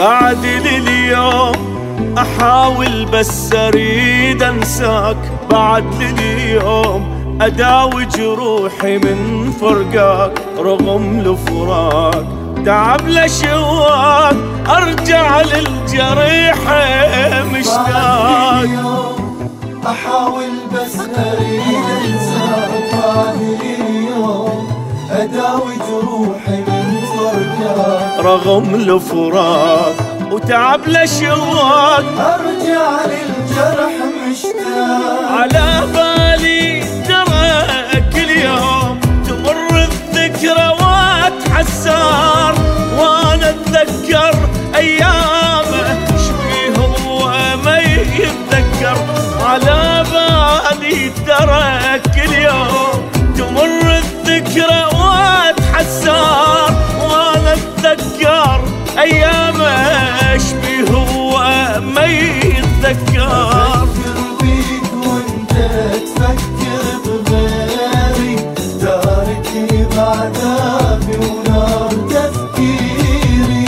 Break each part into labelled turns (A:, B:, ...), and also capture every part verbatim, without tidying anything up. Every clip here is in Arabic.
A: بعد لليوم احاول بس اريد انساك، بعد لليوم اداوي جروحي من فرقاك، رغم الفراق تعب لشواك ارجع للجريح مشتاق.
B: احاول بس اريد انساك، بعد اليوم اداوي جروحي من فرقاك،
A: رغم الفراق وتعب لشواك
B: ارجع للجرح مشتاق.
A: على بالي ترى كل يوم تمر الذكريات حسار، وانا اتذكر ايامه شبيه هو ما يتذكر. على بالي ترى كل يوم تمر الذكريات حسار، وانا اتذكر ايامه شبيه هو ما يتذكر.
B: افكر بيك وانت تفكر بغيري، تاركني بعذابي ونار تفكيري.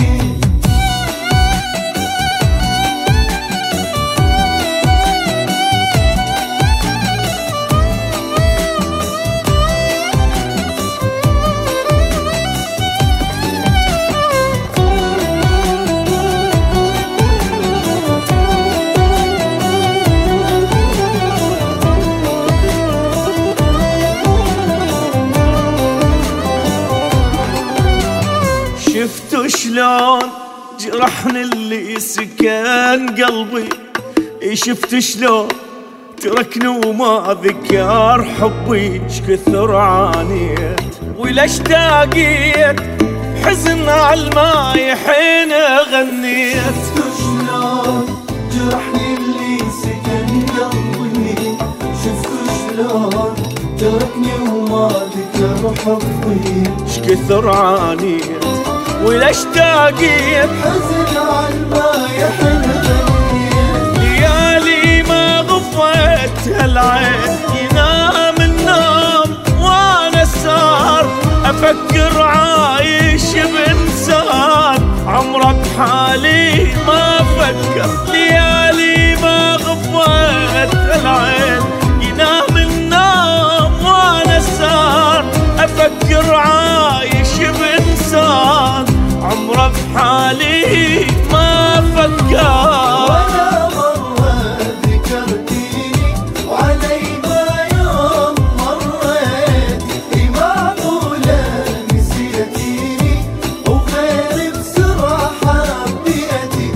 A: شفتوا شلون جرحني اللي سكن قلبي، شفت شلون تركني وما ذكر حبي، شكثر عانيت ولا اشتاقيت حزن عالماي حين غنيت.
B: شلون جرحني اللي سكن قلبي، شفت شلون تركني وما ذكر حبي،
A: شكثر عانيت ولا اشتاقيت
B: حزن عالماي حين غنيت.
A: ليالي ما غفت هالعين ينام النوم وانا سهر، افكر عايش بانسان عمرك حالي ما فكر. ليالي ما غفت هالعين ينام النوم وانا سهر، افكر عايش بانسان عمره بحالي ما فكر.
B: ولا مرة ذكرتيني وعلي ما يوم مريت، معقولة نسيتيني وغيري بسرعة حبيتي.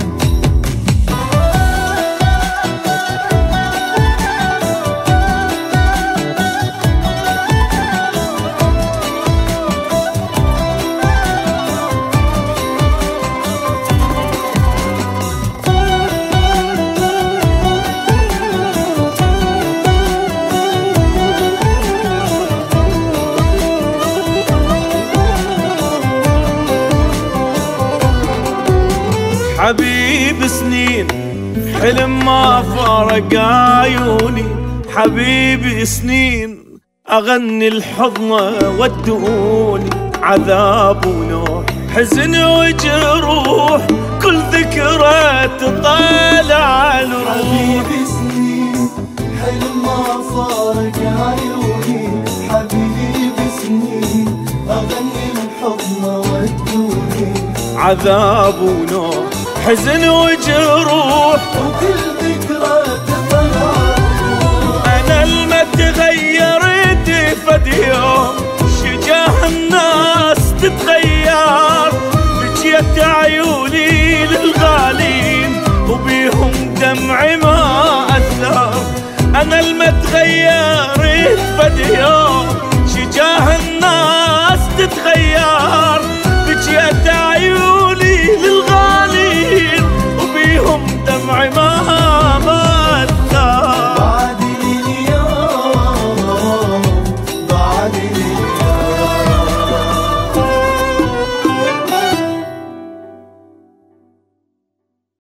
A: حبيب سنين حلم ما فارق عيوني، حبيبي سنين أغني الحضن ودوني، عذاب ونوح حزن وجروح كل ذكرى تطالع الروح.
B: حبيبي سنين حلم ما فارق عيوني، حبيبي سنين أغني الحضن ودوني،
A: عذاب ونوح حزن وجروح
B: وكل ذكرى تطلع.
A: أنا الما تغيرت فد يوم شجاه الناس تتغير، بجيت عيوني للغالين وبيهم دمعي ما أثر. أنا الما تغيرت فد يوم